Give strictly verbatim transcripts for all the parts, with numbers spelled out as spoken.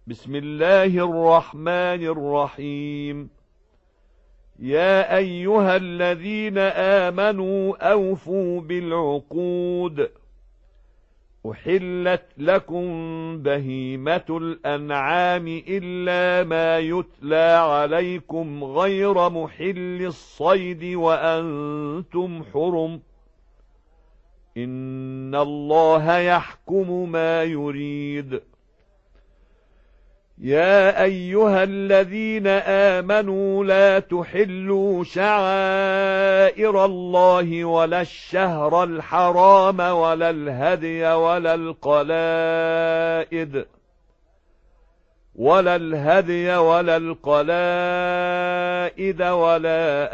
بسم الله الرحمن الرحيم. يا أيها الذين آمنوا أوفوا بالعقود. أحلت لكم بهيمة الأنعام إلا ما يتلى عليكم غير محل الصيد وأنتم حرم. إن الله يحكم ما يريد. يا أيها الذين آمنوا لا تحلوا شعائر الله ولا الشهر الحرام ولا الهدي ولا القلائد ولا الهدي ولا القلائد ولا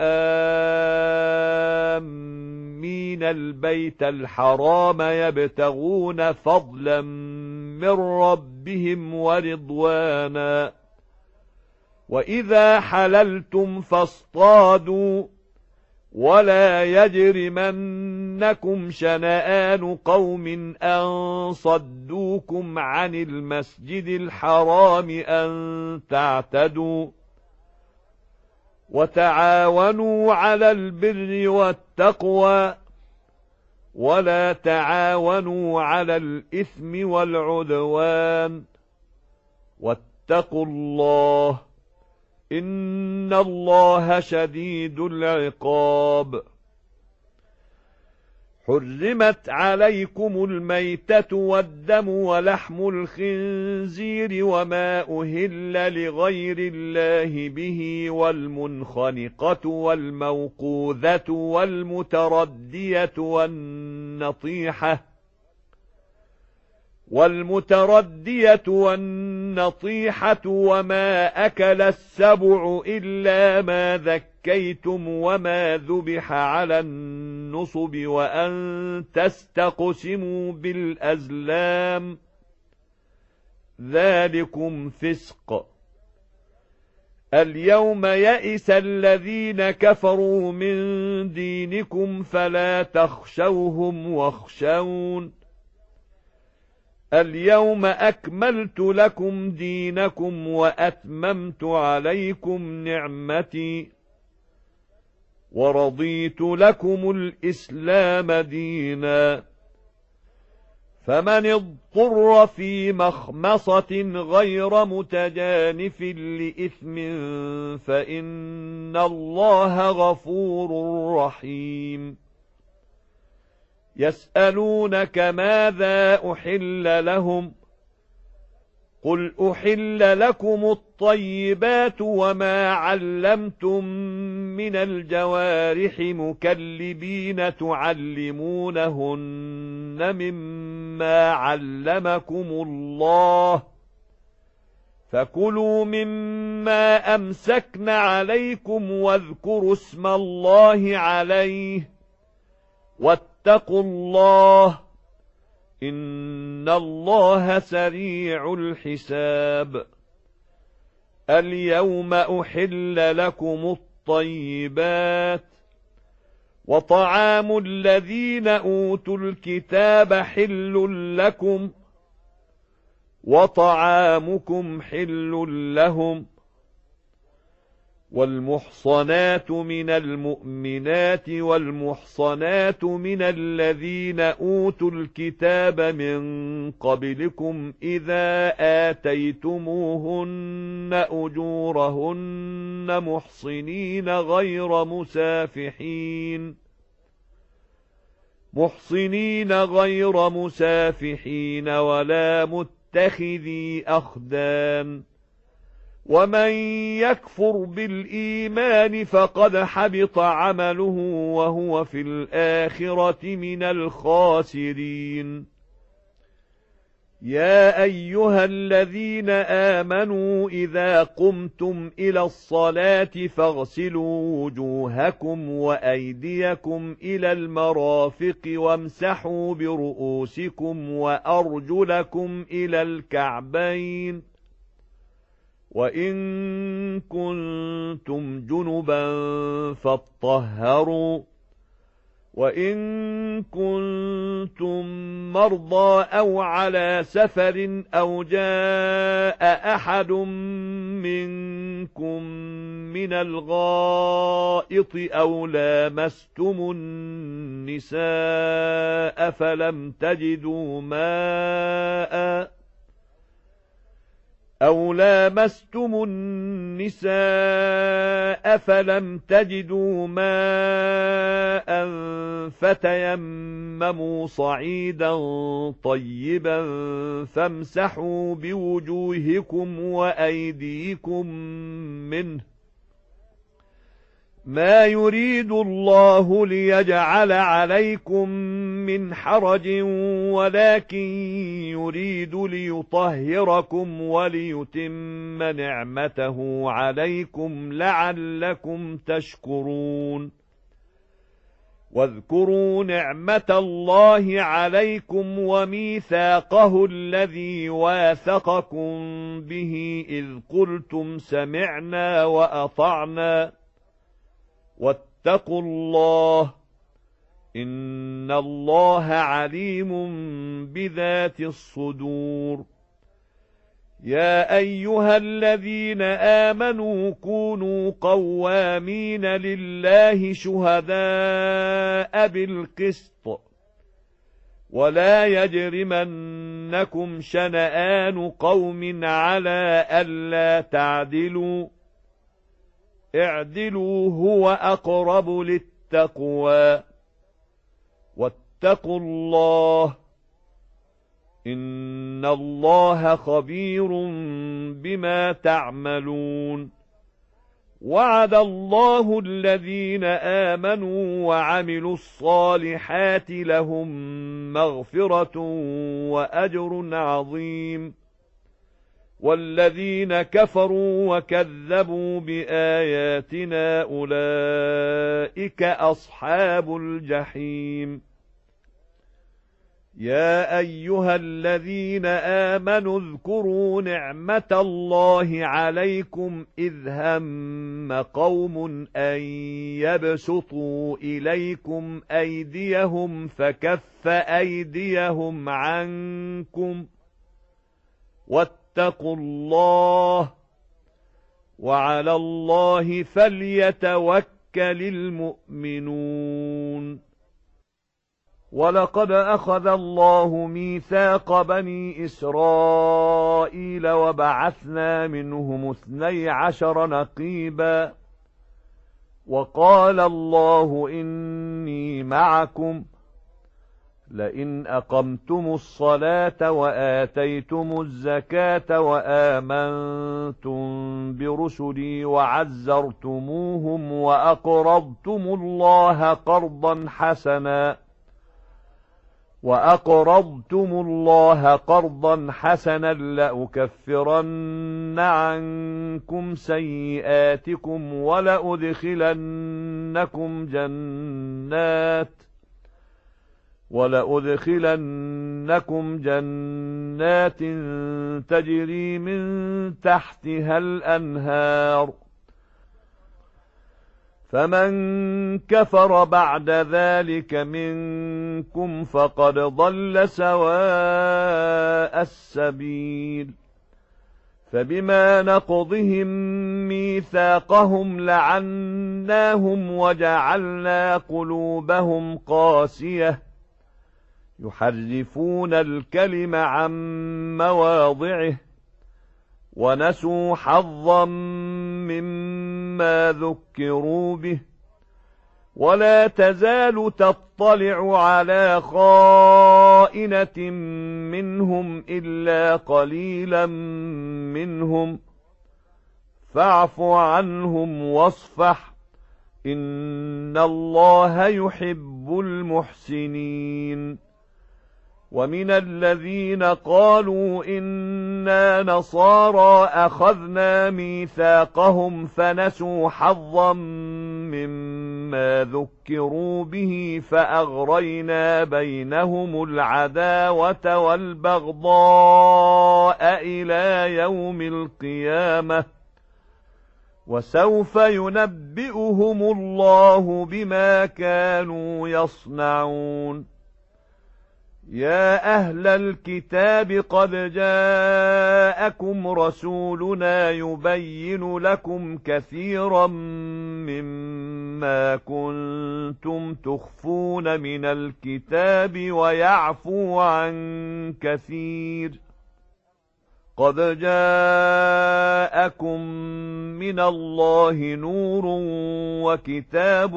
آمين البيت الحرام يبتغون فضلا من ربهم ورضوانا. وإذا حللتم فاصطادوا ولا يجرمنكم شنآن قوم أن صدوكم عن المسجد الحرام أن تعتدوا. وتعاونوا على البر والتقوى ولا تعاونوا على الإثم والعدوان. واتقوا الله إن الله شديد العقاب. حرمت عليكم الميتة والدم ولحم الخنزير وما أهل لغير الله به والمنخنقة والموقوذة والمتردية والنطيحة والمتردية والنطيحة وما أكل السبع إلا ما ذكيتم وما ذبح على النصب وأن تستقسموا بالأزلام ذلكم فسق. اليوم يئس الذين كفروا من دينكم فلا تخشوهم واخشون. اليوم أكملت لكم دينكم وأتممت عليكم نعمتي ورضيت لكم الإسلام دينا. فمن اضطر في مخمصة غير متجانف لإثم فإن الله غفور رحيم. يسألونك ماذا أحل لهم قل أحل لكم الطيبات وما علمتم من الجوارح مكلبين تعلمونهن مما علمكم الله فكلوا مما أمسكن عليكم واذكروا اسم الله عليه واتقوا الله إن الله سريع الحساب. اليوم أحل لكم الطيبات وطعام الذين أوتوا الكتاب حل لكم وطعامكم حل لهم. والمحصنات من المؤمنات والمحصنات من الذين أوتوا الكتاب من قبلكم إذا آتيتموهن أجورهن محصنين غير مسافحين محصنين غير مسافحين ولا متخذي أخدان. ومن يكفر بالإيمان فقد حبط عمله وهو في الآخرة من الخاسرين. يا أيها الذين آمنوا إذا قمتم إلى الصلاة فاغسلوا وجوهكم وأيديكم إلى المرافق وامسحوا برؤوسكم وأرجلكم إلى الكعبين وإن كنتم جنبا فاطهروا وَإِن كُنتُم مَّرْضَىٰ أَوْ عَلَىٰ سَفَرٍ أَوْ جَاءَ أَحَدٌ مِّنكُم مِّنَ الْغَائِطِ أَوْ لَامَسْتُمُ النِّسَاءَ فَلَمْ تَجِدُوا مَاءً أَوْ لَامَسْتُمُ النِّسَاءَ فَلَمْ تَجِدُوا مَاءً فَتَيَمَّمُوا صَعِيدًا طَيِّبًا فَامْسَحُوا بِوُجُوهِكُمْ وَأَيْدِيكُمْ مِنْهُ ۚ مَا يُرِيدُ اللَّهُ لِيَجْعَلَ عَلَيْكُمْ مِنْ حَرَجٍ وَلَكِنْ يُرِيدُ لِيُطَهِّرَكُمْ وَلِيُتِمَّ نِعْمَتَهُ عَلَيْكُمْ لَعَلَّكُمْ تَشْكُرُونَ. وَاذْكُرُوا نِعْمَةَ اللَّهِ عَلَيْكُمْ وَمِيثَاقَهُ الَّذِي وَاثَقَكُم بِهِ إِذْ قُلْتُمْ سَمِعْنَا وَأَطَعْنَا وَاتَّقُوا اللَّهَ إِنَّ اللَّهَ عَلِيمٌ بِذَاتِ الصُّدُورِ. يَا أَيُّهَا الَّذِينَ آمَنُوا كُونُوا قَوَّامِينَ لِلَّهِ شُهَدَاءَ بِالْقِسْطِ وَلَا يَجْرِمَنَّكُمْ شَنَآنُ قَوْمٍ عَلَىٰ أَلَّا تَعْدِلُوا اعْدِلُوا هُوَ أَقْرَبُ لِلتَّقْوَىٰ وَاتَّقُوا اللَّهَ إِنَّ اللَّهَ خَبِيرٌ بِمَا تَعْمَلُونَ. وَعَدَ اللَّهُ الَّذِينَ آمَنُوا وَعَمِلُوا الصَّالِحَاتِ لَهُم مَّغْفِرَةٌ وَأَجْرٌ عَظِيمٌ. وَالَّذِينَ كَفَرُوا وَكَذَّبُوا بِآيَاتِنَا أُولَئِكَ أَصْحَابُ الْجَحِيمِ. يَا أَيُّهَا الَّذِينَ آمَنُوا اذْكُرُوا نِعْمَةَ اللَّهِ عَلَيْكُمْ إِذْ هَمَّ قَوْمٌ أَن يَبْسُطُوا إِلَيْكُمْ أَيْدِيَهُمْ فَكَفَّ أَيْدِيَهُمْ عَنكُمْ وَاتَّقُوا اللَّهَ وَعَلَى اللَّهِ فَلْيَتَوَكَّلِ الْمُؤْمِنُونَ. وَلَقَدْ أَخَذَ اللَّهُ مِيثَاقَ بَنِي إِسْرَائِيلَ وَبَعَثْنَا مِنْهُمُ اثْنَيْ عَشَرَ نَقِيبًا وَقَالَ اللَّهُ إِنِّي مَعَكُمْ لئن أقمتم الصلاة وآتيتم الزكاة وآمنتم برسلي وعزرتموهم وأقرضتم الله قرضا حسنا وأقرضتم الله قرضا حسنا لأكفرن عنكم سيئاتكم ولأدخلنكم جنات ولأدخلنكم جنات تجري من تحتها الأنهار فمن كفر بعد ذلك منكم فقد ضل سواء السبيل. فبما نقضهم ميثاقهم لعناهم وجعلنا قلوبهم قاسية يحرفون الكلم عن مواضعه ونسوا حظا مما ذكروا به ولا تزال تطلع على خائنة منهم إلا قليلا منهم فاعف عنهم واصفح إن الله يحب المحسنين. ومن الذين قالوا إنا نصارى أخذنا ميثاقهم فنسوا حظا مما ذكروا به فأغرينا بينهم العداوة والبغضاء إلى يوم القيامة وسوف ينبئهم الله بما كانوا يصنعون. يا أهل الكتاب قد جاءكم رسولنا يبين لكم كثيرا مما كنتم تخفون من الكتاب ويعفو عن كثير. قد جاءكم من الله نور وكتاب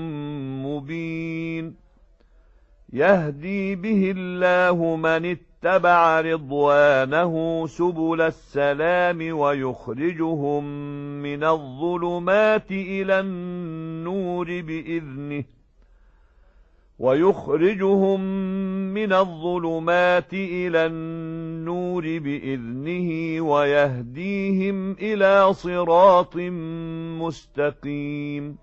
مبين يهدي به الله من اتبع رضوانه سبل السلام ويخرجهم من الظلمات إلى النور بإذنه ويخرجهم من الظلمات إلى النور بإذنه ويهديهم إلى صراط مستقيم.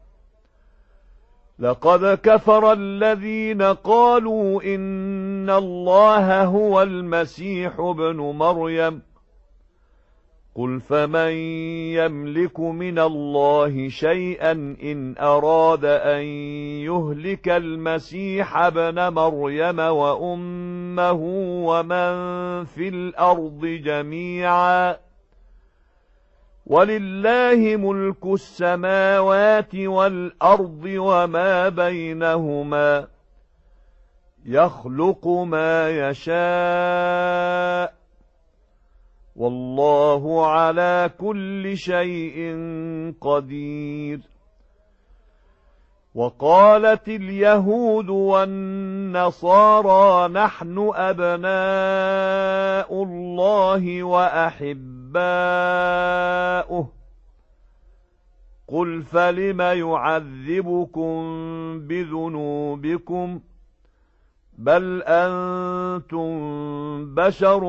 لقد كفر الذين قالوا إن الله هو المسيح ابن مريم قل فمن يملك من الله شيئا إن أراد أن يهلك المسيح ابن مريم وأمه ومن في الأرض جميعا ولله ملك السماوات والأرض وما بينهما يخلق ما يشاء والله على كل شيء قدير. وقالت اليهود والنصارى نحن أبناء الله وأحباؤه قل فلم يعذبكم بذنوبكم بل أنتم بشر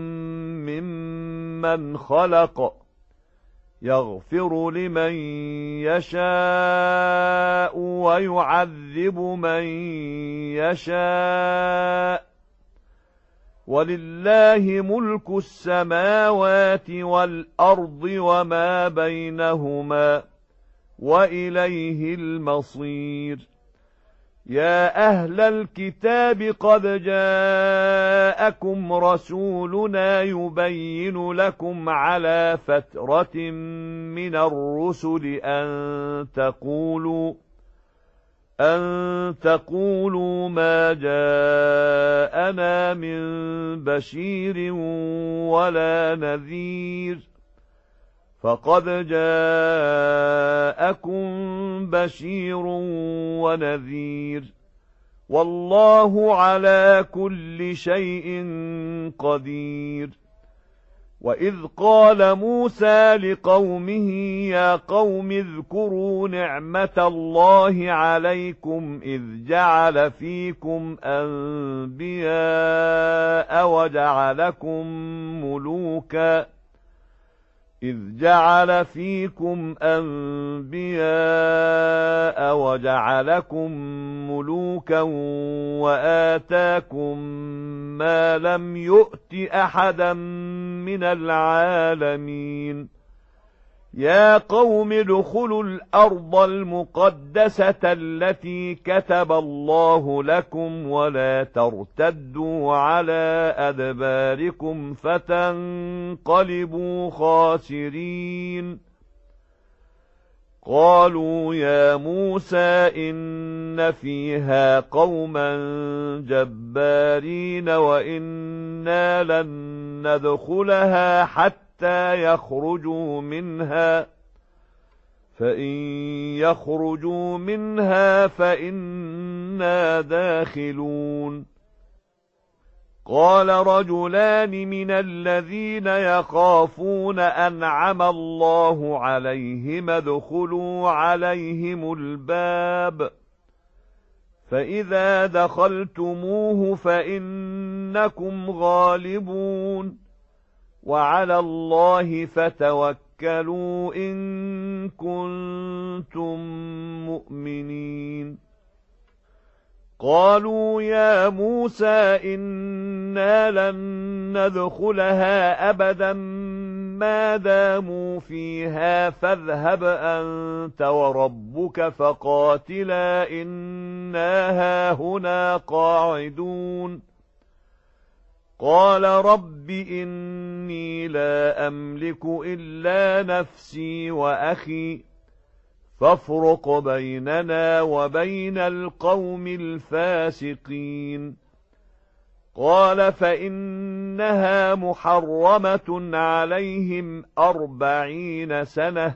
ممن خلق يغفر لمن يشاء ويعذب من يشاء ولله ملك السماوات والأرض وما بينهما وإليه المصير. يا أهل الكتاب قد جاءكم رسولنا يبين لكم على فترة من الرسل أن تقولوا أن تقولوا ما جاءنا من بشير ولا نذير فقد جاءكم بشير ونذير والله على كل شيء قدير. وإذ قال موسى لقومه يا قوم اذكروا نعمة الله عليكم إذ جعل فيكم أنبياء وجعلكم ملوكا إذ جعل فيكم أنبياء وجعلكم ملوكا وآتاكم ما لم يؤت أحدا من العالمين. يا قوم ادخلوا الأرض المقدسة التي كتب الله لكم ولا ترتدوا على أدباركم فتنقلبوا خاسرين. قالوا يا موسى إن فيها قوما جبارين وإنا لن ندخلها حتى يخرجوا منها فإن يخرجوا منها فإنا داخلون. قال رجلان من الذين يخافون أنعم الله عليهم ادخلوا عليهم الباب فإذا دخلتموه فإنكم غالبون وعلى الله فتوكلوا إن كنتم مؤمنين. قالوا يا موسى إنا لن ندخلها أبدا ما داموا فيها فاذهب أنت وربك فقاتلا إنا هاهنا قاعدون قال رب إني لا أملك إلا نفسي وأخي فافرق بيننا وبين القوم الفاسقين قال فإنها محرمة عليهم أربعين سنة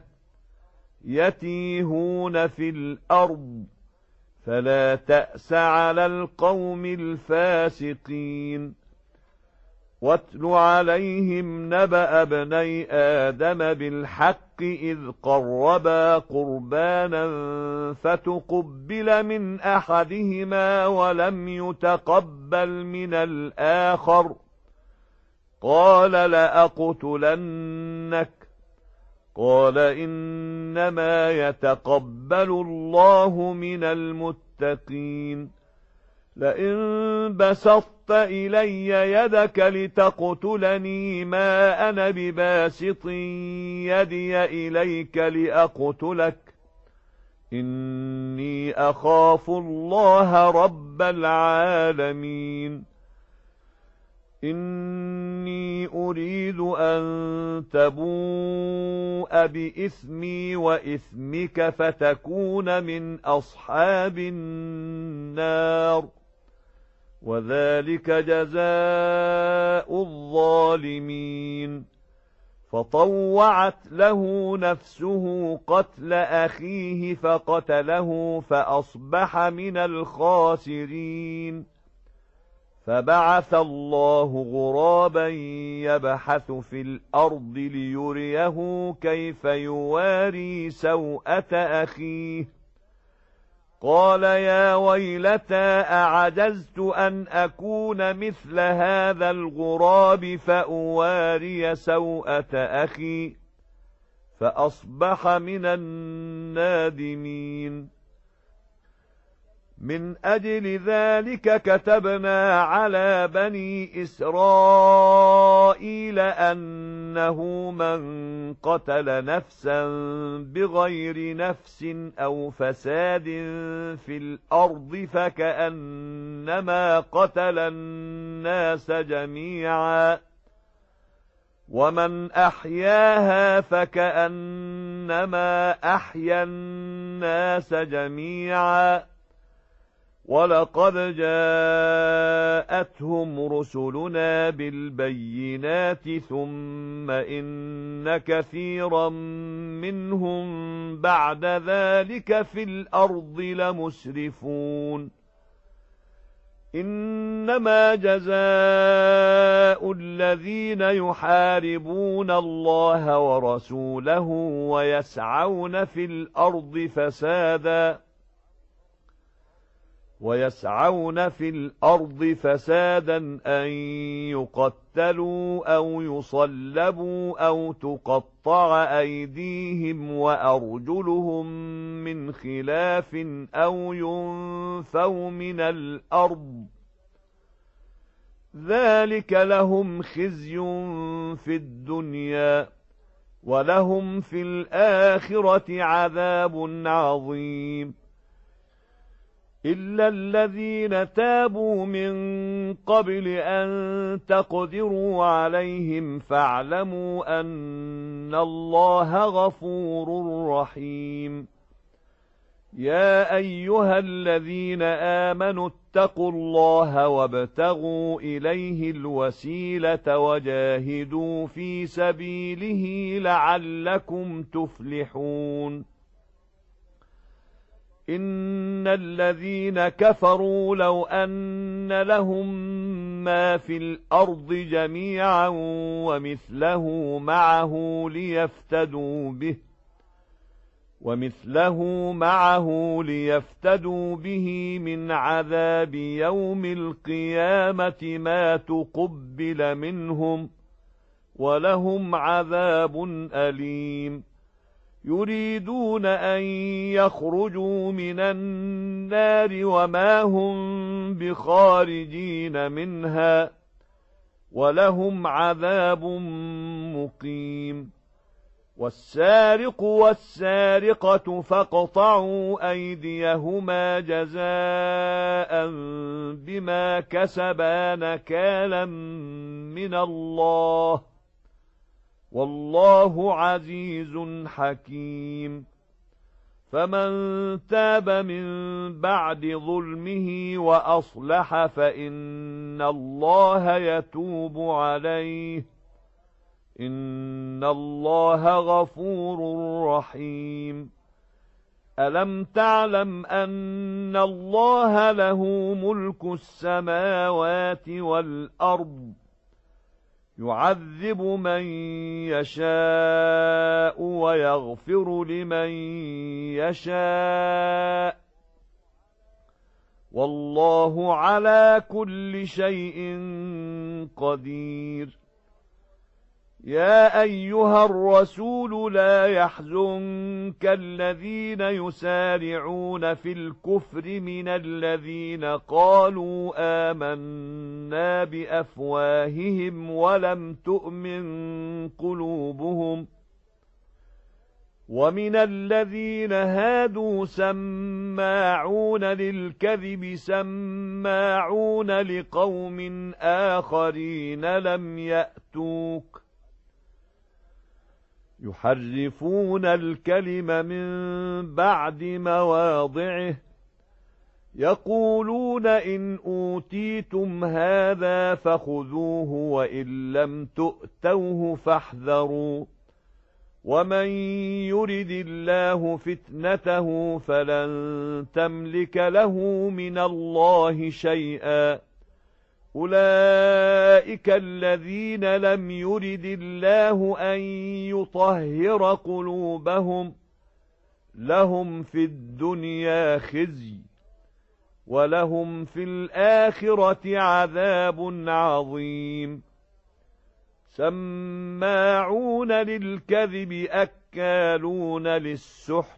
يتيهون في الأرض فلا تأس على القوم الفاسقين واتل عليهم نبأ ابني آدم بالحق إذ قربا قربانا فتقبل من أحدهما ولم يتقبل من الآخر قال لأقتلنك قال إنما يتقبل الله من المتقين لئن بسطت إلي يدك لتقتلني ما أنا بباسط يدي إليك لأقتلك إني أخاف الله رب العالمين إني أريد أن تبوء بإثمي وإثمك فتكون من أصحاب النار وذلك جزاء الظالمين فطوعت له نفسه قتل أخيه فقتله فأصبح من الخاسرين فبعث الله غرابا يبحث في الأرض ليريه كيف يواري سوءة أخيه قال يا ويلتى أعجزت أن أكون مثل هذا الغراب فأواري سوءة أخي فأصبح من النادمين من أجل ذلك كتبنا على بني إسرائيل أنه من قتل نفسا بغير نفس أو فساد في الأرض فكأنما قتل الناس جميعا ومن أحياها فكأنما أحيا الناس جميعا ولقد جاءتهم رسلنا بالبينات ثم إن كثيرا منهم بعد ذلك في الأرض لمسرفون إنما جزاء الذين يحاربون الله ورسوله ويسعون في الأرض فسادا ويسعون في الأرض فسادا أن يقتلوا أو يصلبوا أو تقطع أيديهم وأرجلهم من خلاف أو ينفوا من الأرض ذلك لهم خزي في الدنيا ولهم في الآخرة عذاب عظيم إلا الذين تابوا من قبل أن تقدروا عليهم فاعلموا أن الله غفور رحيم يا أيها الذين آمنوا اتقوا الله وابتغوا إليه الوسيلة وجاهدوا في سبيله لعلكم تفلحون إن الذين كفروا لو أن لهم ما في الأرض جميعا ومثله معه ليفتدوا به ومثله معه ليفتدوا به من عذاب يوم القيامة ما تقبل منهم ولهم عذاب أليم يريدون أن يخرجوا من النار وما هم بخارجين منها ولهم عذاب مقيم. والسارق والسارقة فاقطعوا أيديهما جزاء بما كسبا نكالا من الله، والله عزيز حكيم. فمن تاب من بعد ظلمه وأصلح فإن الله يتوب عليه، إن الله غفور رحيم. ألم تعلم أن الله له ملك السماوات والأرض، يعذب من يشاء ويغفر لمن يشاء، والله على كل شيء قدير. يا أيها الرسول لا يحزنك الذين يسارعون في الكفر من الذين قالوا آمنا بأفواههم ولم تؤمن قلوبهم، ومن الذين هادوا سماعون للكذب سماعون لقوم آخرين لم يأتوك، يحرفون الكلم من بعد مواضعه، يقولون إن أوتيتم هذا فخذوه وإن لم تؤتوه فاحذروا، ومن يرد الله فتنته فلن تملك له من الله شيئا. أولئك الذين لم يرد الله أن يطهر قلوبهم، لهم في الدنيا خزي ولهم في الآخرة عذاب عظيم. سماعون للكذب أكالون للسحت،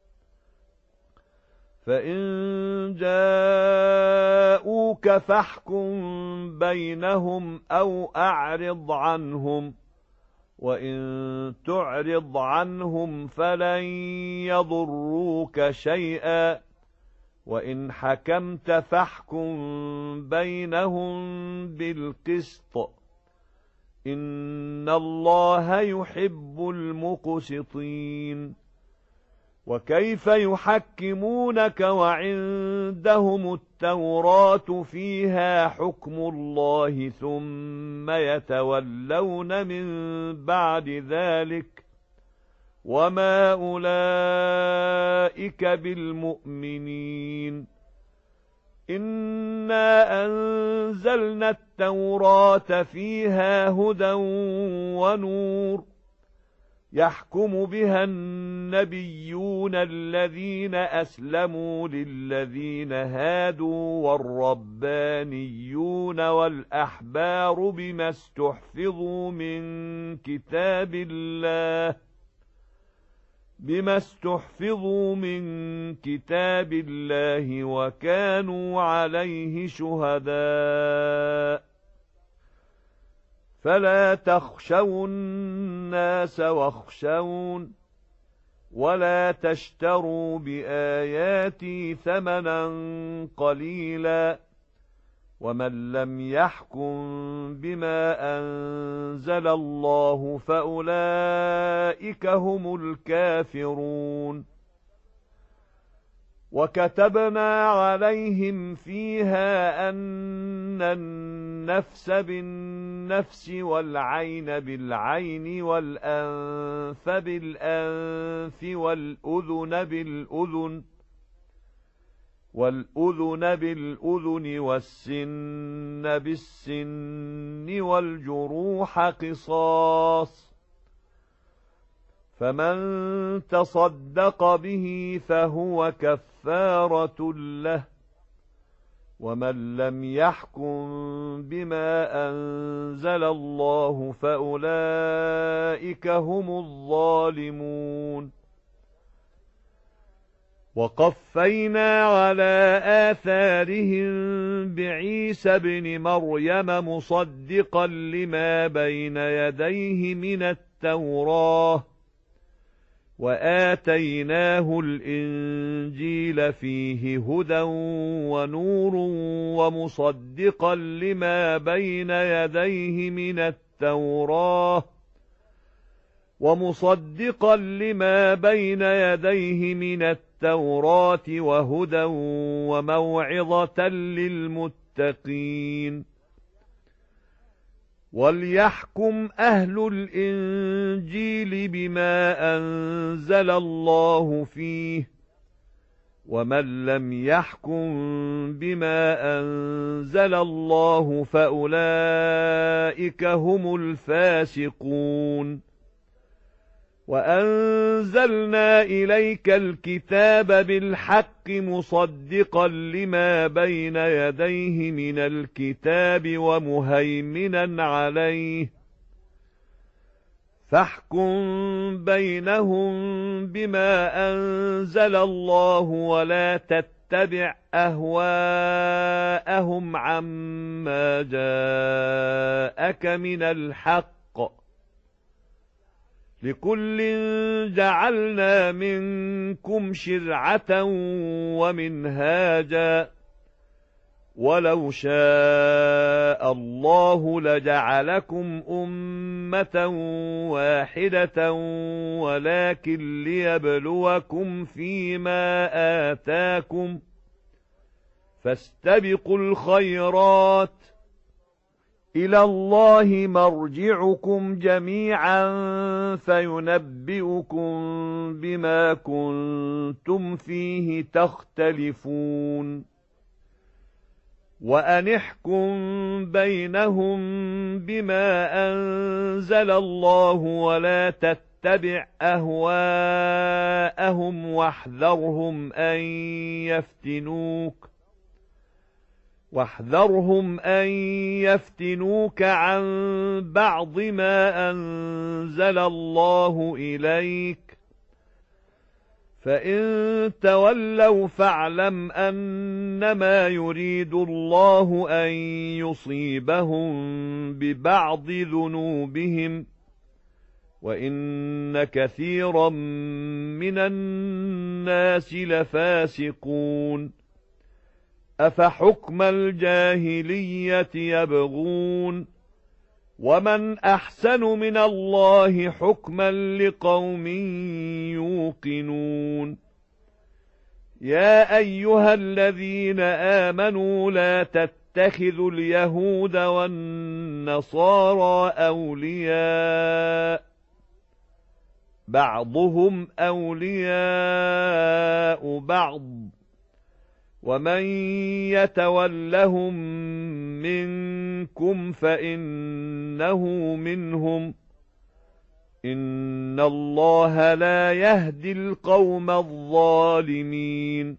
فإن جاءوك فاحكم بينهم أو أعرض عنهم، وإن تعرض عنهم فلن يضروك شيئا، وإن حكمت فاحكم بينهم بالقسط، إن الله يحب المقسطين. وكيف يحكمونك وعندهم التوراة فيها حكم الله ثم يتولون من بعد ذلك، وما أولئك بالمؤمنين. إنا أنزلنا التوراة فيها هدى ونور، يحكم بها النبيون الذين أسلموا للذين هادوا والربانيون والأحبار بما استحفظوا من كتاب الله بما استحفظوا من كتاب الله وكانوا عليه شهداء. فلا تخشوا الناس واخشون، ولا تشتروا بآياتي ثمنا قليلا، ومن لم يحكم بما أنزل الله فأولئك هم الكافرون. وكتبنا عليهم فيها أن النفس بالنفس والعين بالعين والأنف بالأنف والأذن بالأذن والأذن بالأذن والسن بالسن والجروح قصاص، فمن تصدق به فهو كفارة له، ومن لم يحكم بما أنزل الله فأولئك هم الظالمون. وقفينا على آثارهم بعيسى ابن مريم مصدقا لما بين يديه من التوراة وآتيناه الإنجيل فيه هدى ونور ومصدقا لما بين يديه من التوراة ومصدقا لما بين يديه من التوراة وهدى وموعظة للمتقين وليحكم أهل الإنجيل بما أنزل الله فيه ومن لم يحكم بما أنزل الله فأولئك هم الفاسقون وأنزلنا إليك الكتاب بالحق مصدقا لما بين يديه من الكتاب ومهيمنا عليه فاحكم بينهم بما أنزل الله ولا تتبع أهواءهم عما جاءك من الحق لكل جعلنا منكم شرعة ومنهاجا ولو شاء الله لجعلكم أمة واحدة ولكن ليبلوكم فيما آتاكم فاستبقوا الخيرات إلى الله مرجعكم جميعا فينبئكم بما كنتم فيه تختلفون وأنحكم بينهم بما أنزل الله ولا تتبع أهواءهم واحذرهم أن يفتنوك واحذرهم أن يفتنوك عن بعض ما أنزل الله إليك فإن تولوا فاعلم أنما يريد الله أن يصيبهم ببعض ذنوبهم وإن كثيرا من الناس لفاسقون أفحكم الجاهلية يبغون ومن أحسن من الله حكما لقوم يوقنون يا أيها الذين آمنوا لا تتخذوا اليهود والنصارى أولياء بعضهم أولياء بعض ومن يتولهم منكم فإنه منهم إن الله لا يهدي القوم الظالمين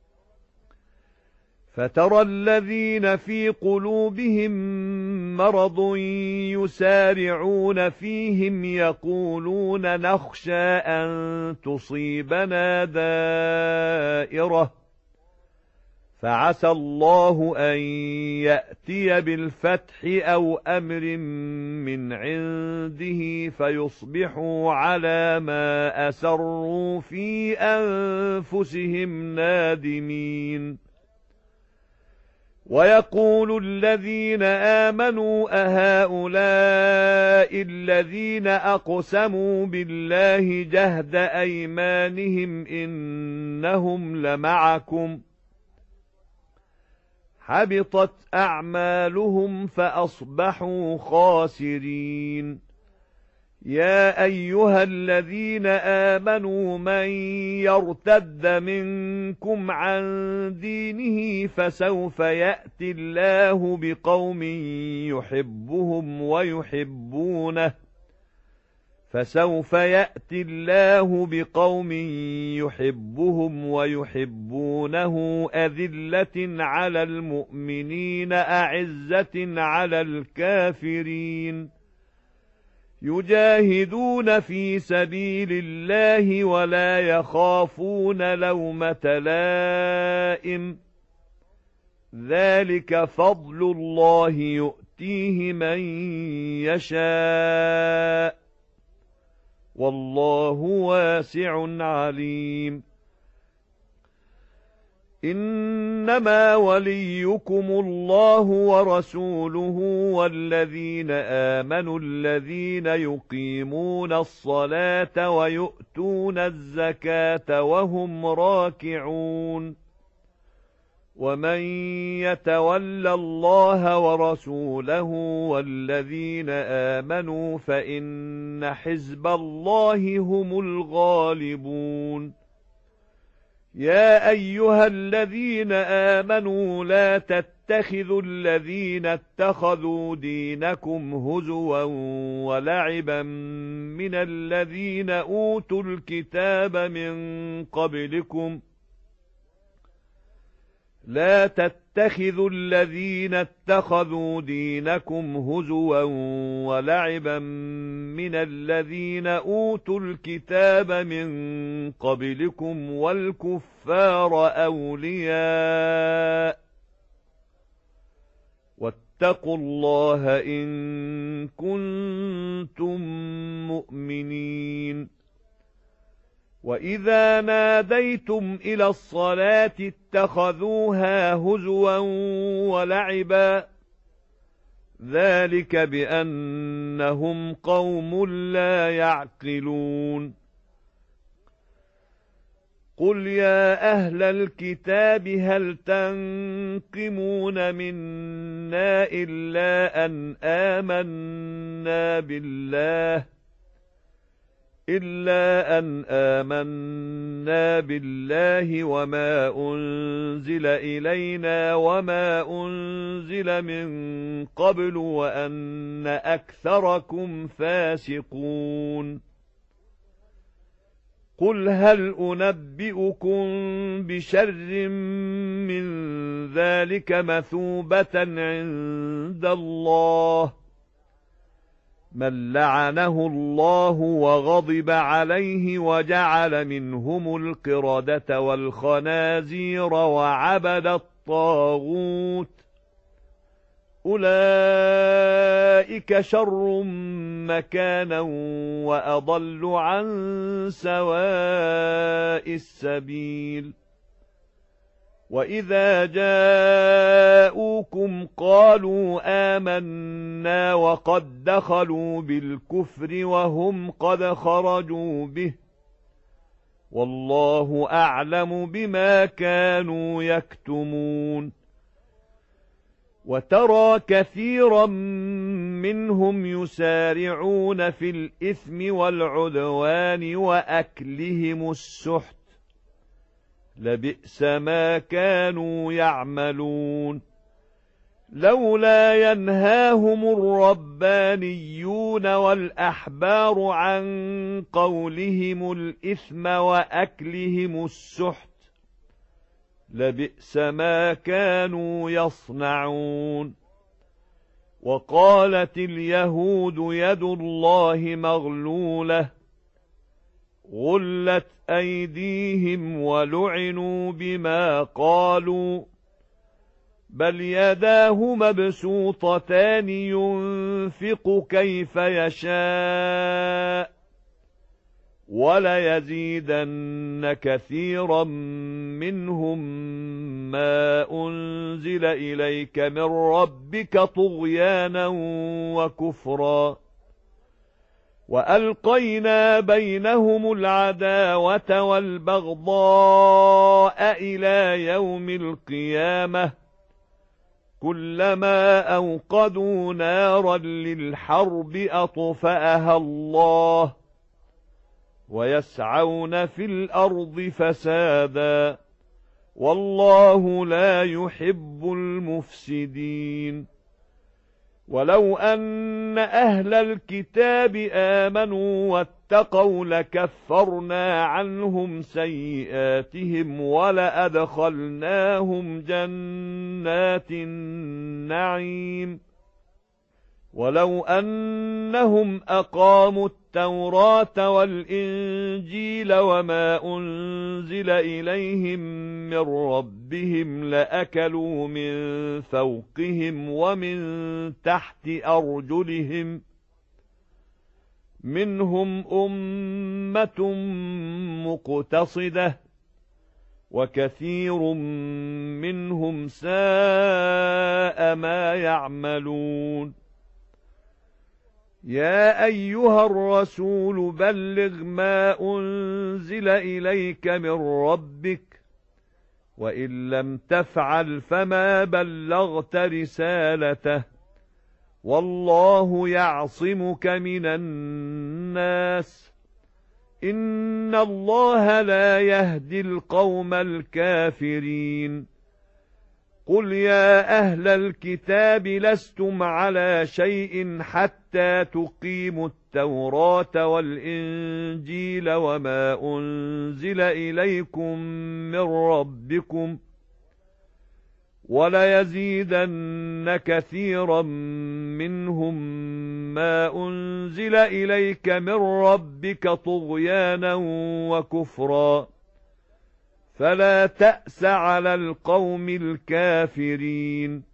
فترى الذين في قلوبهم مرض يسارعون فيهم يقولون نخشى أن تصيبنا دائرة فعسى الله أن يأتي بالفتح أو أمر من عنده فيصبحوا على ما أسروا في أنفسهم نادمين ويقول الذين آمنوا أهؤلاء الذين أقسموا بالله جهد أيمانهم إنهم لمعكم حبطت أعمالهم فأصبحوا خاسرين يا أيها الذين آمنوا من يرتد منكم عن دينه فسوف يأتي الله بقوم يحبهم ويحبونه فسوف يأتي الله بقوم يحبهم ويحبونه أذلة على المؤمنين أعزة على الكافرين يجاهدون في سبيل الله ولا يخافون لومة لائم ذلك فضل الله يؤتيه من يشاء والله واسع عليم إنما وليكم الله ورسوله والذين آمنوا الذين يقيمون الصلاة ويؤتون الزكاة وهم راكعون ومن يتول الله ورسوله والذين آمنوا فإن حزب الله هم الغالبون يا أيها الذين آمنوا لا تتخذوا الذين اتخذوا دينكم هزوا ولعبا من الذين أوتوا الكتاب من قبلكم لا تتخذوا الذين اتخذوا دينكم هزوا ولعبا من الذين أوتوا الكتاب من قبلكم والكفار أولياء واتقوا الله إن كنتم مؤمنين وإذا ناديتم إلى الصلاة اتخذوها هزوا ولعبا ذلك بأنهم قوم لا يعقلون قل يا أهل الكتاب هل تنقمون منا إلا أن آمنا بالله إلا أن آمنا بالله وما أنزل إلينا وما أنزل من قبل وأن أكثركم فاسقون قل هل أنبئكم بشر من ذلك مثوبة عند الله من لعنه الله وغضب عليه وجعل منهم القردة والخنازير وعبد الطاغوت أولئك شر مكانا وأضل عن سواء السبيل وإذا جاءوكم قالوا آمنا وقد دخلوا بالكفر وهم قد خرجوا به والله أعلم بما كانوا يكتمون وترى كثيرا منهم يسارعون في الإثم والعدوان وأكلهم السحت لبئس ما كانوا يعملون لولا ينهاهم الربانيون والأحبار عن قولهم الإثم وأكلهم السحت لبئس ما كانوا يصنعون وقالت اليهود يد الله مغلولة غلت أيديهم ولعنوا بما قالوا بل يداه مبسوطتان ينفق كيف يشاء وليزيدن كثيرا منهم ما أنزل إليك من ربك طغيانا وكفرا وألقينا بينهم العداوة والبغضاء إلى يوم القيامة كلما أوقدوا نارا للحرب أطفأها الله ويسعون في الأرض فسادا والله لا يحب المفسدين ولو أن أهل الكتاب آمنوا واتقوا لكفرنا عنهم سيئاتهم ولأدخلناهم جنات النعيم ولو أنهم أقاموا التوراة والإنجيل وما أنزل إليهم من ربهم لأكلوا من فوقهم ومن تحت أرجلهم منهم أمة مقتصدة وكثير منهم ساء ما يعملون يا أيها الرسول بلغ ما أنزل إليك من ربك وإن لم تفعل فما بلغت رسالته والله يعصمك من الناس إن الله لا يهدي القوم الكافرين قل يا أهل الكتاب لستم على شيء حتى تقيموا التوراة والإنجيل وما أنزل إليكم من ربكم وليزيدن كثيرا منهم ما أنزل إليك من ربك طغيانا وكفرا فلا تأس على القوم الكافرين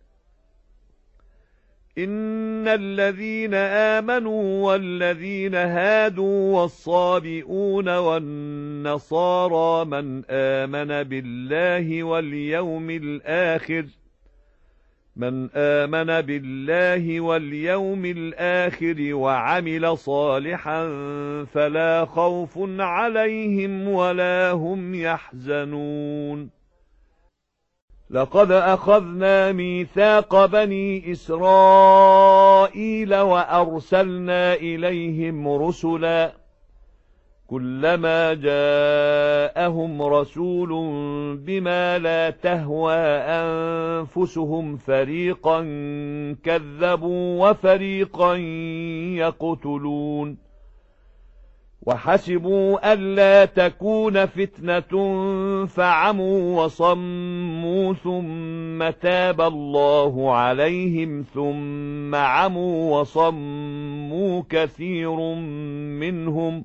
إن الذين آمنوا والذين هادوا والصابئون والنصارى من آمن بالله واليوم الآخر من آمن بالله واليوم الآخر وعمل صالحا فلا خوف عليهم ولا هم يحزنون لقد أخذنا ميثاق بني إسرائيل وأرسلنا إليهم رسلا كلما جاءهم رسول بما لا تهوى أنفسهم فريقا كذبوا وفريقا يقتلون وحسبوا ألا تكون فتنة فعموا وصموا ثم تاب الله عليهم ثم عموا وصموا كثير منهم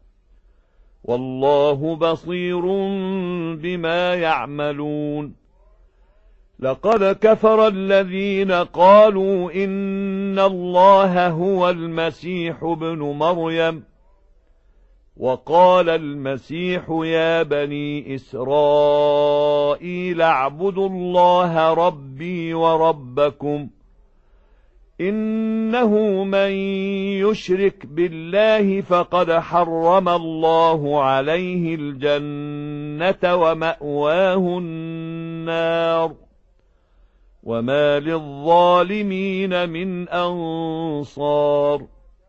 والله بصير بما يعملون لقد كفر الذين قالوا إن الله هو المسيح ابن مريم وقال المسيح يا بني إسرائيل اعبدوا الله ربي وربكم إنه من يشرك بالله فقد حرم الله عليه الجنة ومأواه النار وما للظالمين من أنصار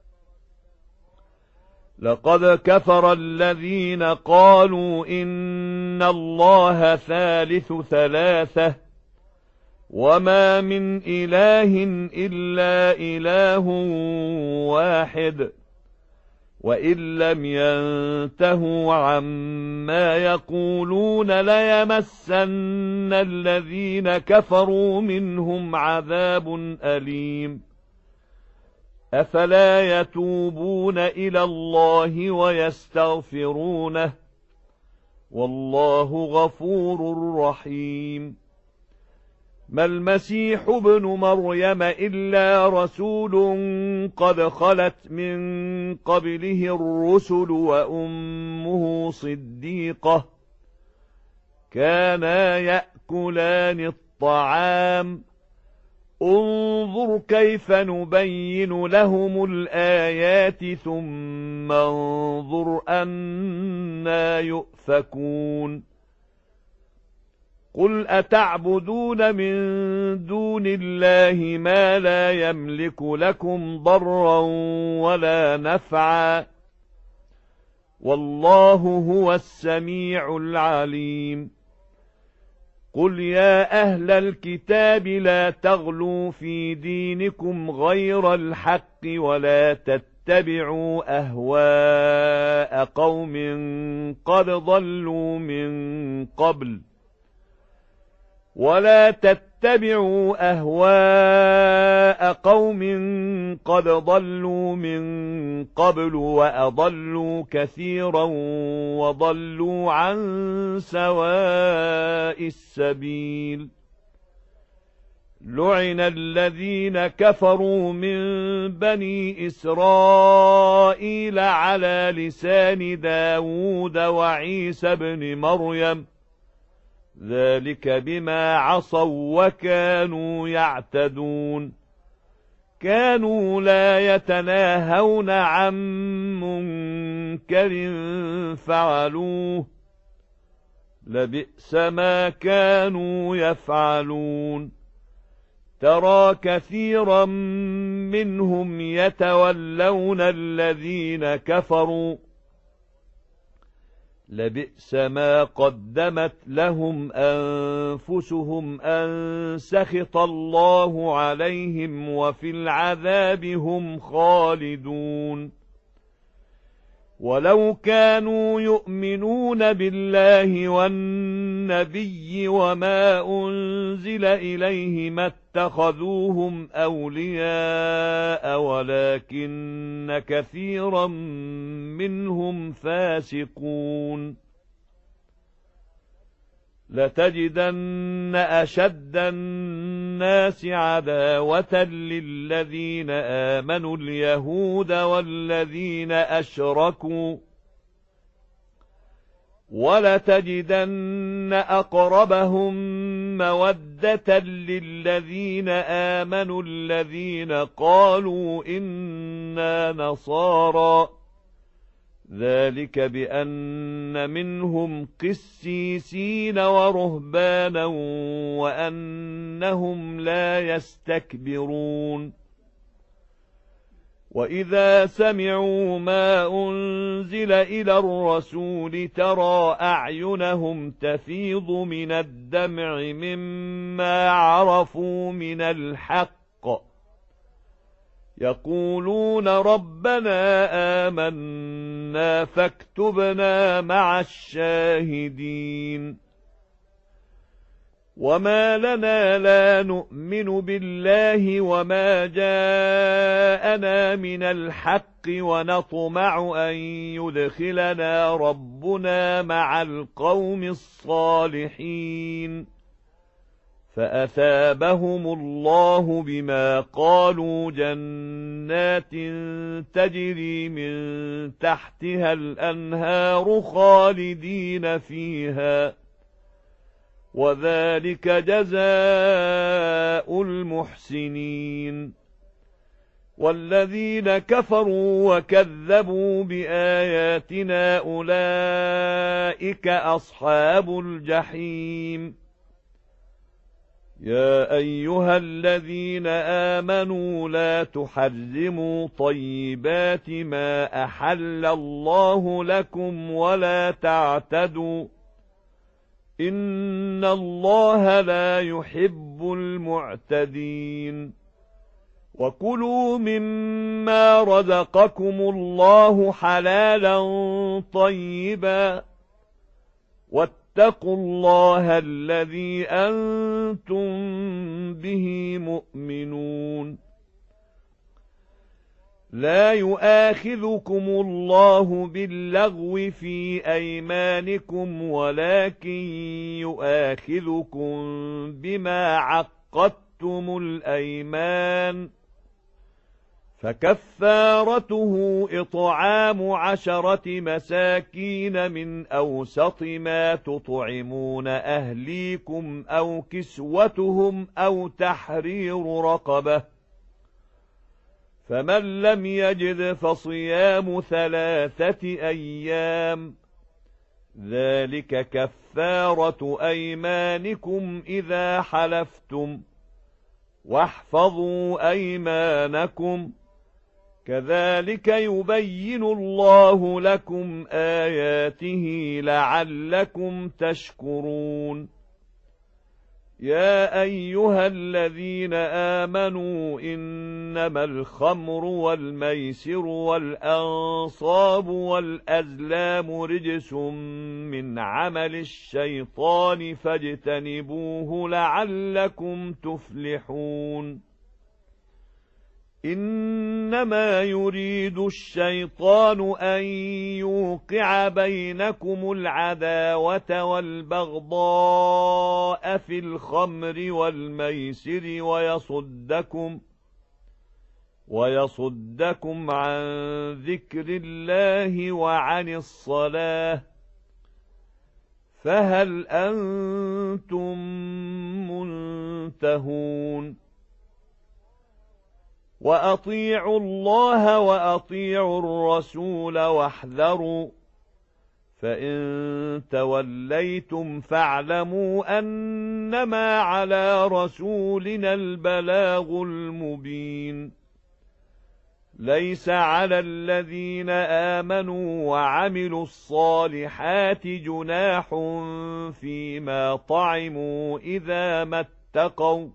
لقد كفر الذين قالوا إن الله ثالث ثلاثة وما من إله إلا إله واحد وإن لم ينتهوا عما يقولون ليمسن الذين كفروا منهم عذاب أليم أفلا يتوبون إلى الله ويستغفرونه والله غفور رحيم ما المسيح ابن مريم إلا رسول قد خلت من قبله الرسل وأمه صديقة كانا يأكلان الطعام انظر كيف نبين لهم الآيات ثم انظر أنا يؤفكون قل أتعبدون من دون الله ما لا يملك لكم ضرا ولا نفعا والله هو السميع العليم قل يا أهل الكتاب لا تغلوا في دينكم غير الحق ولا تتبعوا أهواء قوم قد ضلوا من قبل ولا تتبعوا تتبعوا أهواء قوم قد ضلوا من قبل وأضلوا كثيرا وضلوا عن سواء السبيل. لعن الذين كفروا من بني إسرائيل على لسان داود وعيسى بن مريم ذلك بما عصوا وكانوا يعتدون. كانوا لا يتناهون عن منكر فعلوه لبئس ما كانوا يفعلون. ترى كثيرا منهم يتولون الذين كفروا لبئس ما قدمت لهم أنفسهم أن سخط الله عليهم وفي العذاب هم خالدون. ولو كانوا يؤمنون بالله والنبي وما أنزل إليه ما اتخذوهم أولياء ولكن كثيرا منهم فاسقون. لتجدن أشد الناس عداوة للذين آمنوا اليهود والذين أشركوا ولتجدن أقربهم مودة للذين آمنوا الذين قالوا إنا نصارى ذلك بأن منهم قسيسين ورهبانا وأنهم لا يستكبرون. وإذا سمعوا ما أنزل إلى الرسول ترى أعينهم تفيض من الدمع مما عرفوا من الحق يقولون ربنا آمنا فاكتبنا مع الشاهدين. وما لنا لا نؤمن بالله وما جاءنا من الحق ونطمع أن يدخلنا ربنا مع القوم الصالحين فأثابهم الله بما قالوا جنات تجري من تحتها الأنهار خالدين فيها وذلك جزاء المحسنين. والذين كفروا وكذبوا بآياتنا أولئك أصحاب الجحيم. يا أيها الذين آمنوا لا تحرموا طيبات ما أحل الله لكم ولا تعتدوا إن الله لا يحب المعتدين. وكلوا مما رزقكم الله حلالا طيبا واتقوا الله الذي أنتم به مؤمنون. لا يؤاخذكم الله باللغو في أيمانكم ولكن يؤاخذكم بما عقدتم الأيمان فكفارته إطعام عشرة مساكين من أوسط ما تطعمون أهليكم أو كسوتهم أو تحرير رقبة فمن لم يجد فصيام ثلاثة أيام ذلك كفارة أيمانكم إذا حلفتم واحفظوا أيمانكم كذلك يبين الله لكم آياته لعلكم تشكرون. يا أيها الذين آمنوا إنما الخمر والميسر والأنصاب والأزلام رجس من عمل الشيطان فاجتنبوه لعلكم تفلحون إنما يريد الشيطان أن يوقع بينكم العداوة والبغضاء في الخمر والميسر ويصدكم ويصدكم عن ذكر الله وعن الصلاة فهل أنتم منتهون وأطيعوا الله وأطيعوا الرسول واحذروا فإن توليتم فاعلموا أنما على رسولنا البلاغ المبين ليس على الذين آمنوا وعملوا الصالحات جناح فيما طعموا إذا ما اتقوا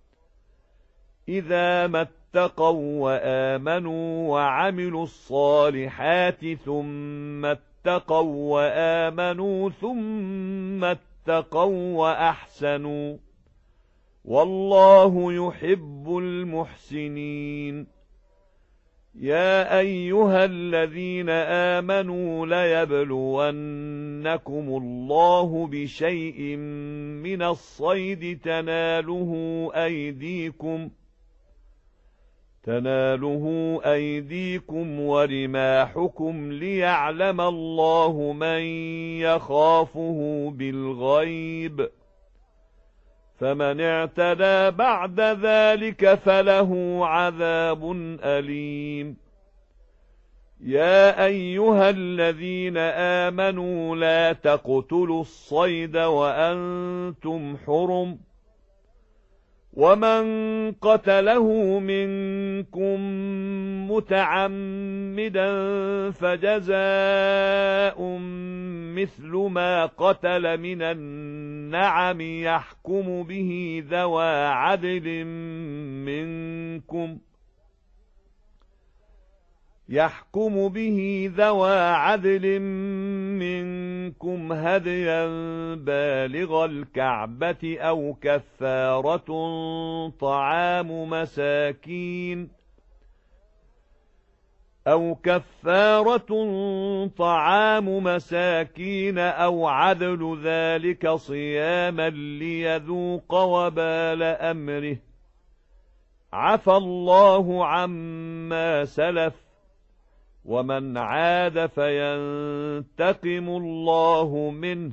إذا ما اتقوا وآمنوا وعملوا الصالحات ثم اتقوا وآمنوا ثم اتقوا وأحسنوا والله يحب المحسنين يا أيها الذين آمنوا ليبلونكم الله بشيء من الصيد تناله أيديكم تناله أيديكم ورماحكم ليعلم الله من يخافه بالغيب فمن اعتدى بعد ذلك فله عذاب أليم يا أيها الذين آمنوا لا تقتلوا الصيد وأنتم حرم ومن قتله منكم متعمدا فجزاء مثل ما قتل من النعم يحكم به ذوى عدل منكم يحكم به ذوى عدل منكم هديا بالغ الكعبة أو كفارة طعام مساكين أو كفارة طعام مساكين أو عدل ذلك صياما ليذوق وبال أمره عفى الله عما سلف ومن عاد فينتقم الله منه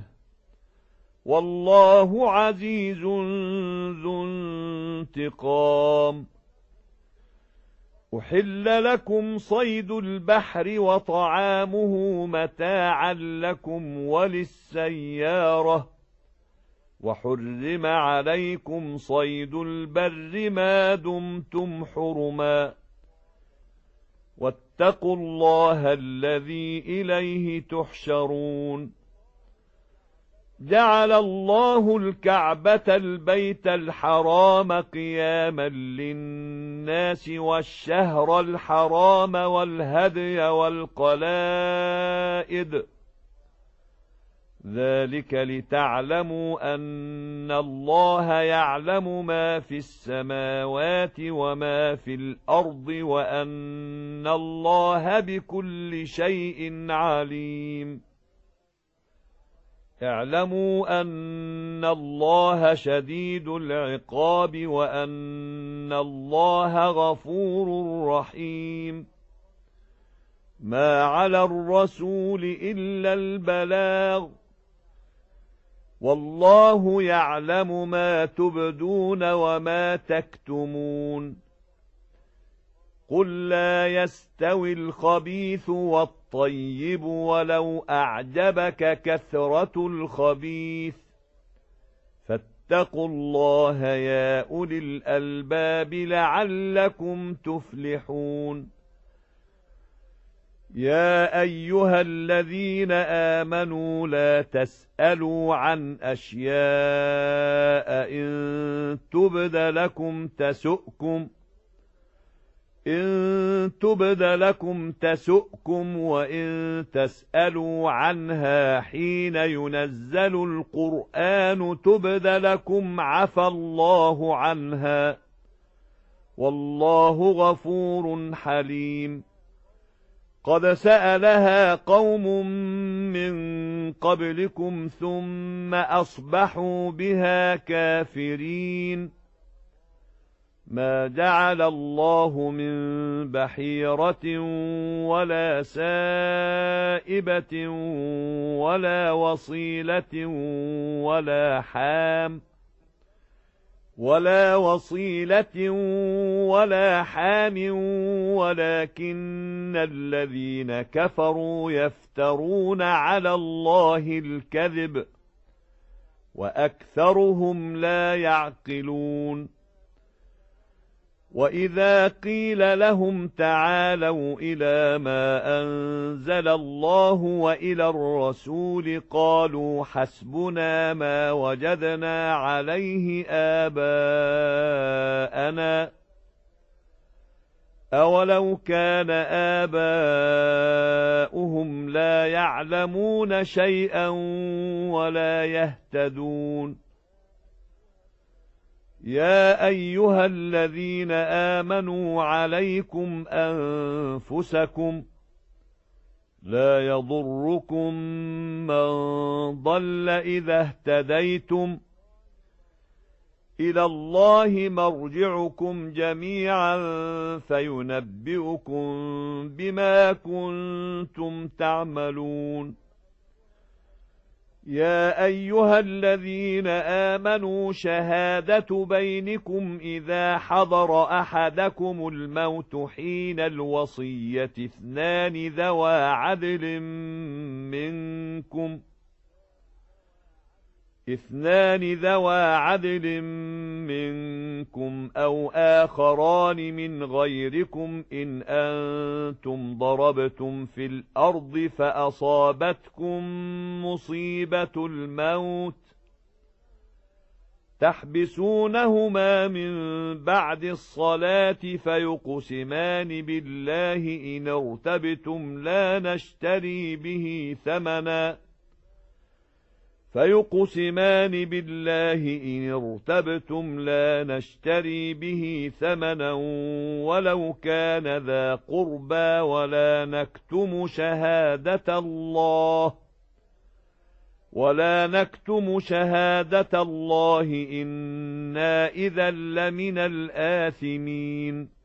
والله عزيز ذو انتقام أحل لكم صيد البحر وطعامه متاعا لكم وللسيارة وحرم عليكم صيد البر ما دمتم حرما واتقوا الله الذي إليه تحشرون جعل الله الكعبة البيت الحرام قياما للناس والشهر الحرام والهدي والقلائد ذلك لتعلموا أن الله يعلم ما في السماوات وما في الأرض وأن الله بكل شيء عليم اعلموا أن الله شديد العقاب وأن الله غفور رحيم ما على الرسول إلا البلاغ والله يعلم ما تبدون وما تكتمون قل لا يستوي الخبيث والطيب ولو أعجبك كثرة الخبيث فاتقوا الله يا أولي الألباب لعلكم تفلحون يا أيها الذين آمنوا لا تسألوا عن أشياء إن تبد لكم تسؤكم إن تبد لكم تسؤكم وإن تسألوا عنها حين ينزل القرآن تبد لكم عفى الله عنها والله غفور حليم. قد سألها قوم من قبلكم ثم أصبحوا بها كافرين. ما جعل الله من بحيرة ولا سائبة ولا وصيلة ولا حام ولا وصيلة ولا حام ولكن الذين كفروا يفترون على الله الكذب وأكثرهم لا يعقلون. وإذا قيل لهم تعالوا إلى ما أنزل الله وإلى الرسول قالوا حسبنا ما وجدنا عليه آباءنا أولو كان آباؤهم لا يعلمون شيئا ولا يهتدون. يا أيها الذين آمنوا عليكم أنفسكم لا يضركم من ضل إذا اهتديتم إلى الله مرجعكم جميعا فينبئكم بما كنتم تعملون. يا أيها الذين آمنوا شهادة بينكم إذا حضر أحدكم الموت حين الوصية اثنان ذوى عدل منكم اثنان ذوى عدل منكم أو آخران من غيركم إن أنتم ضربتم في الأرض فأصابتكم مصيبة الموت تحبسونهما من بعد الصلاة فيقسمان بالله إن ارتبتم لا نشتري به ثمنا فيقسمان بالله إن ارتبتم لا نشتري به ثمنا ولو كان ذا قربى ولا نكتم شهادة الله ولا نكتم شهادة الله إنا إذا لمن الآثمين.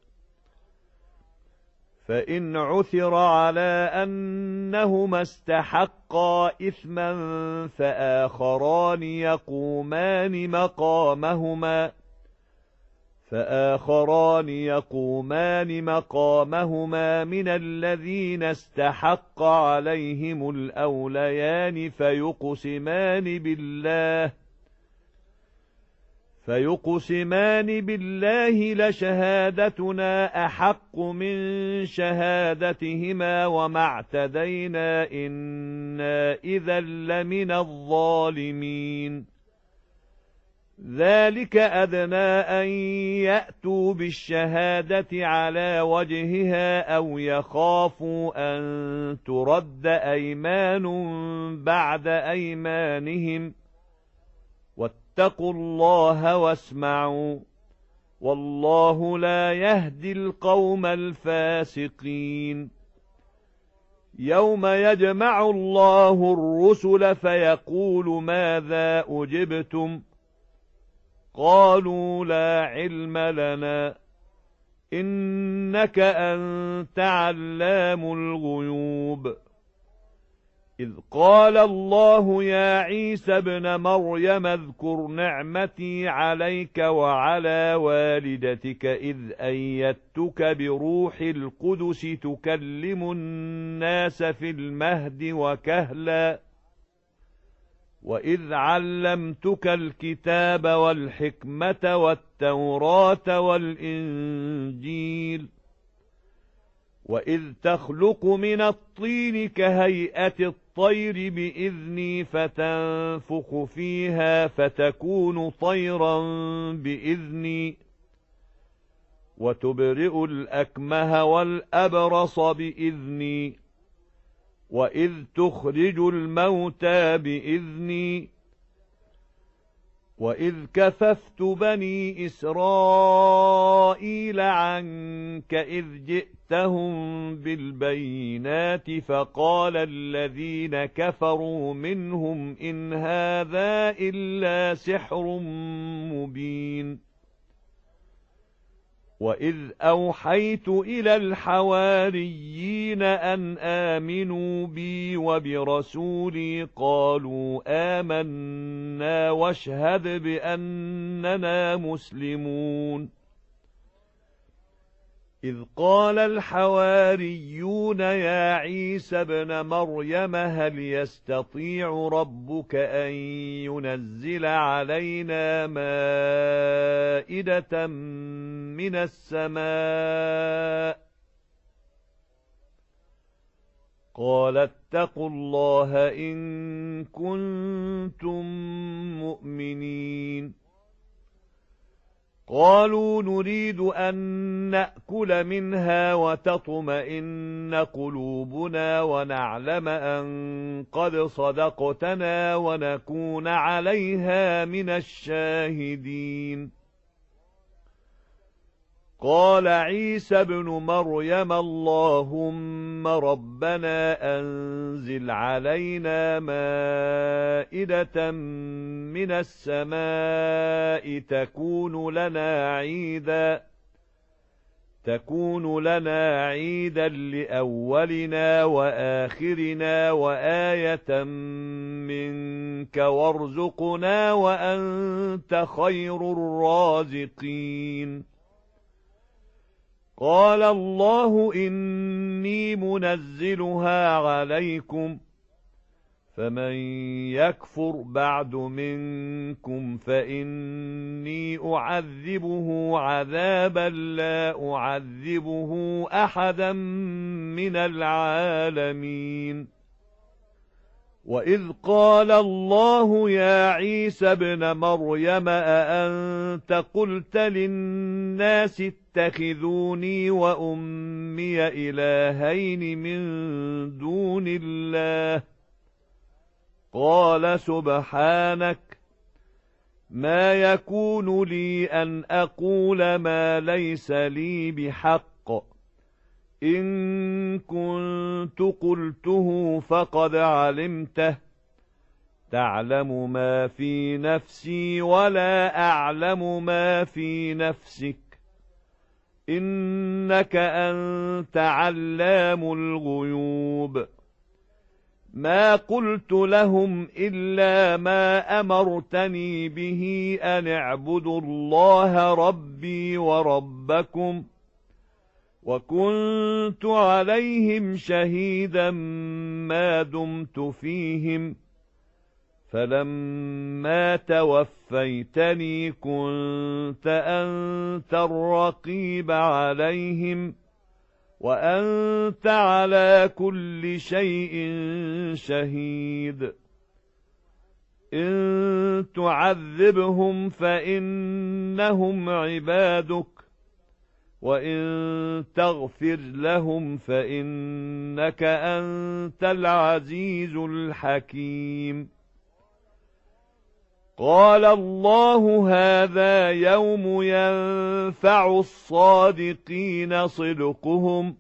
فإن عثر على أنهما استحقا إثما فآخران يقومان مقامهما فآخران يقومان مقامهما من الذين استحق عليهم الأوليان فيقسمان بالله فيقسمان بالله لشهادتنا أحق من شهادتهما وما اعتدينا إنا إذا لمن الظالمين. ذلك أدنى أن يأتوا بالشهادة على وجهها أو يخافوا أن ترد أيمان بعد أيمانهم واتقوا الله واسمعوا والله لا يهدي القوم الفاسقين. يوم يجمع الله الرسل فيقول ماذا أجبتم قالوا لا علم لنا إنك أنت علام الغيوب. إذ قال الله يا عيسى ابن مريم اذكر نعمتي عليك وعلى والدتك إذ أيدتك بروح القدس تكلم الناس في المهد وكهلا وإذ علمتك الكتاب والحكمة والتوراة والإنجيل وإذ تخلق من الطين كهيئة الطير بإذني فتنفخ فيها فتكون طيرا بإذني وتبرئ الأكمه والأبرص بإذني وإذ تخرج الموتى بإذني وإذ كففت بني إسرائيل عنك إذ جئتهم بالبينات فقال الذين كفروا منهم إن هذا إلا سحر مبين وإذ أوحيت إلى الحواريين أن آمنوا بي وبرسولي قالوا آمنا واشهد بأننا مسلمون إذ قال الحواريون يا عيسى ابن مريم هل يستطيع ربك أن ينزل علينا مائدة من السماء قال اتقوا الله إن كنتم مؤمنين قالوا نريد أن نأكل منها وتطمئن قلوبنا ونعلم أن قد صدقتنا ونكون عليها من الشاهدين قال عيسى ابن مريم اللهم ربنا أنزل علينا مائدة من السماء تكون لنا عيدا تكون لنا عيدا لأولنا وآخرنا وآية منك وارزقنا وأنت خير الرازقين قال الله إني منزلها عليكم فمن يكفر بعد منكم فإني أعذبه عذابا لا أعذبه أحدا من العالمين وإذ قال الله يا عيسى ابن مريم أأنت قلت للناس اتخذوني وأمي إلهين من دون الله قال سبحانك ما يكون لي أن أقول ما ليس لي بحق إن كنت قلته فقد علمته تعلم ما في نفسي ولا أعلم ما في نفسك إنك أنت علام الغيوب ما قلت لهم إلا ما أمرتني به أن اعبدوا الله ربي وربكم وكنت عليهم شهيدا ما دمت فيهم فلما توفيتني كنت أنت الرقيب عليهم وأنت على كل شيء شهيد إن تعذبهم فإنهم عبادك وإن تغفر لهم فإنك أنت العزيز الحكيم قال الله هذا يوم ينفع الصادقين صدقهم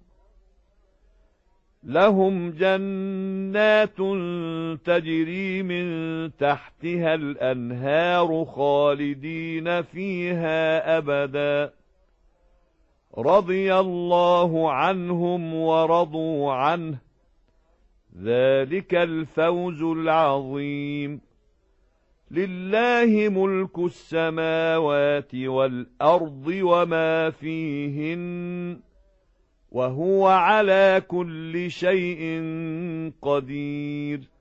لهم جنات تجري من تحتها الأنهار خالدين فيها أبدا رضي الله عنهم ورضوا عنه ذلك الفوز العظيم لله ملك السماوات والأرض وما فيهن وهو على كل شيء قدير